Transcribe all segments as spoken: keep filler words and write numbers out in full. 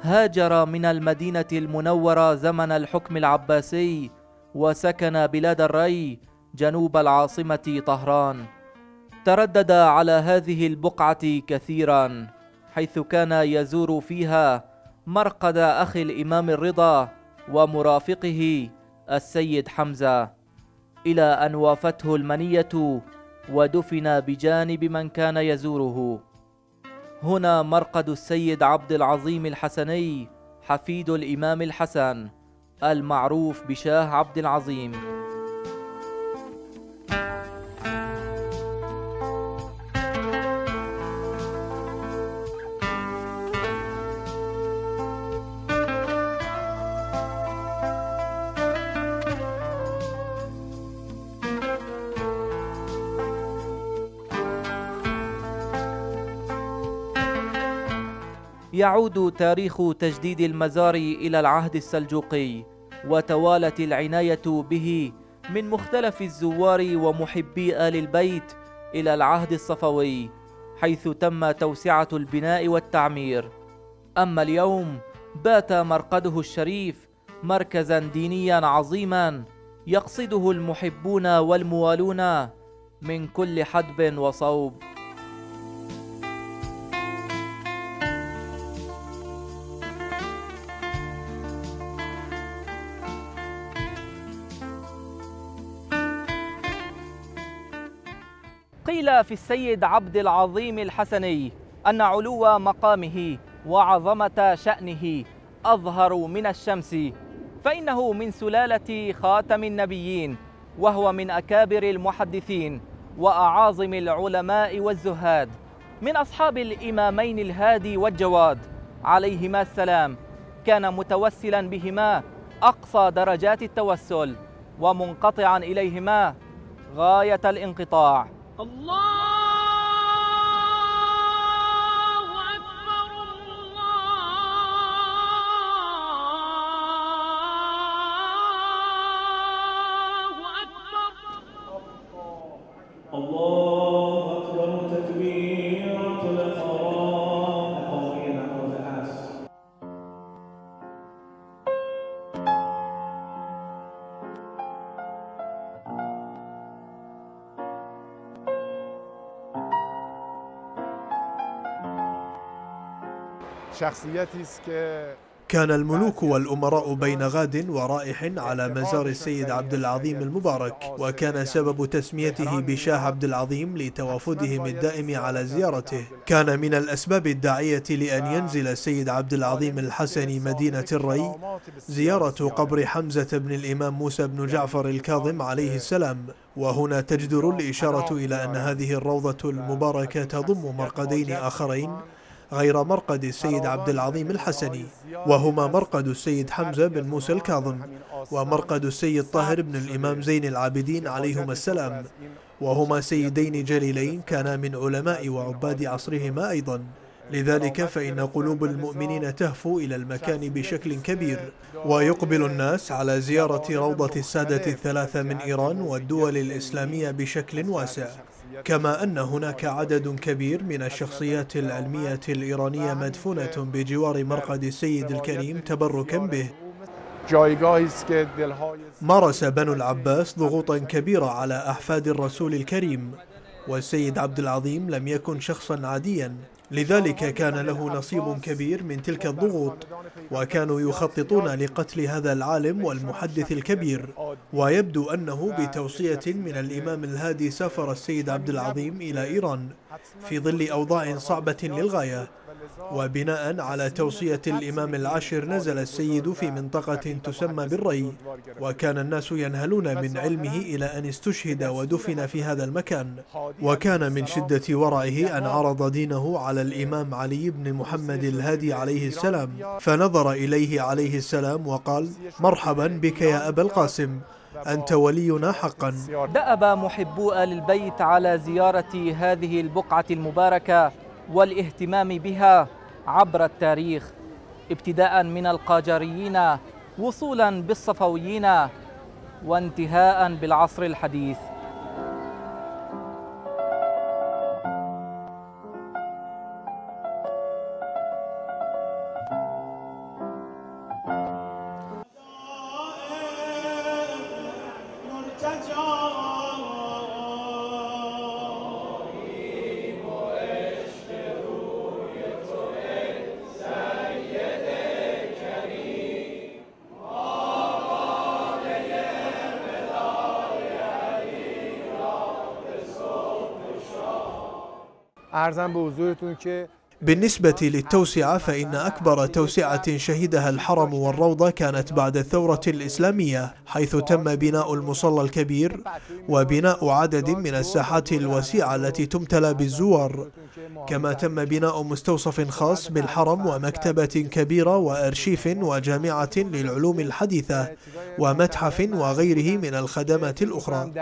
هاجر من المدينة المنورة زمن الحكم العباسي وسكن بلاد الري جنوب العاصمة طهران. تردد على هذه البقعة كثيرا، حيث كان يزور فيها مرقد أخي الإمام الرضا ومرافقه السيد حمزة، إلى أن وافته المنية ودفن بجانب من كان يزوره. هنا مرقد السيد عبد العظيم الحسني حفيد الإمام الحسن المعروف بشاه عبد العظيم. يعود تاريخ تجديد المزار إلى العهد السلجوقي، وتوالت العناية به من مختلف الزوار ومحبي آل البيت إلى العهد الصفوي، حيث تم توسعة البناء والتعمير. أما اليوم بات مرقده الشريف مركزا دينيا عظيما يقصده المحبون والموالون من كل حدب وصوب. قيل في السيد عبد العظيم الحسني أن علو مقامه وعظمة شأنه أظهر من الشمس، فإنه من سلالة خاتم النبيين، وهو من أكابر المحدثين وأعاظم العلماء والزهاد، من أصحاب الإمامين الهادي والجواد عليهما السلام. كان متوسلا بهما أقصى درجات التوسل، ومنقطعا إليهما غاية الانقطاع. الله أكبر، الله أكبر، الله أكبر تكبيرة الإحرام قائلا والعصر. كان الملوك والأمراء بين غاد ورائح على مزار السيد عبد العظيم المبارك، وكان سبب تسميته بشاه عبد العظيم لتوافدهم الدائم على زيارته. كان من الأسباب الداعية لأن ينزل السيد عبد العظيم الحسني مدينة الري زيارة قبر حمزة بن الإمام موسى بن جعفر الكاظم عليه السلام. وهنا تجدر الإشارة إلى أن هذه الروضة المباركة تضم مرقدين آخرين غير مرقد السيد عبد العظيم الحسني، وهما مرقد السيد حمزة بن موسى الكاظم ومرقد السيد طاهر بن الإمام زين العابدين عليهما السلام، وهما سيدين جليلين كانا من علماء وعباد عصرهما أيضا. لذلك فإن قلوب المؤمنين تهفو إلى المكان بشكل كبير، ويقبل الناس على زيارة روضة السادة الثلاثة من إيران والدول الإسلامية بشكل واسع، كما أن هناك عدد كبير من الشخصيات العلمية الإيرانية مدفونة بجوار مرقد السيد الكريم تبركا به. مارس بنو العباس ضغوطا كبيرة على أحفاد الرسول الكريم، والسيد عبد العظيم لم يكن شخصا عاديا، لذلك كان له نصيب كبير من تلك الضغوط، وكانوا يخططون لقتل هذا العالم والمحدث الكبير. ويبدو أنه بتوصية من الإمام الهادي سافر السيد عبد العظيم إلى إيران في ظل أوضاع صعبة للغاية، وبناء على توصية الإمام العاشر نزل السيد في منطقة تسمى بالري، وكان الناس ينهلون من علمه إلى أن استشهد ودفن في هذا المكان. وكان من شدة ورعه أن عرض دينه على الإمام علي بن محمد الهادي عليه السلام، فنظر إليه عليه السلام وقال: مرحبا بك يا أبا القاسم، أنت ولينا حقا. دأب محبو آل البيت على زيارة هذه البقعة المباركة والاهتمام بها عبر التاريخ، ابتداء من القاجاريين وصولا بالصفويين وانتهاء بالعصر الحديث. ارزم به حضورتون که بالنسبة للتوسعة فإن أكبر توسعة شهدها الحرم والروضة كانت بعد الثورة الإسلامية، حيث تم بناء المصلى الكبير وبناء عدد من الساحات الواسعة التي تمتلى بالزوار، كما تم بناء مستوصف خاص بالحرم ومكتبة كبيرة وأرشيف وجامعة للعلوم الحديثة ومتحف وغيره من الخدمات الأخرى.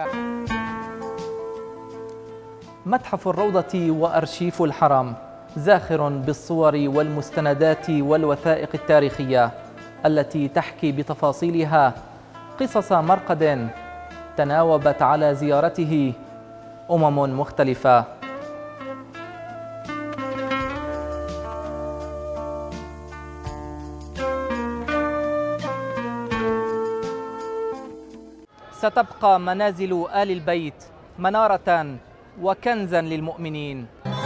متحف الروضة وأرشيف الحرم زاخر بالصور والمستندات والوثائق التاريخية التي تحكي بتفاصيلها قصص مرقد تناوبت على زيارته أمم مختلفة. ستبقى منازل آل البيت منارة وكنزا للمؤمنين.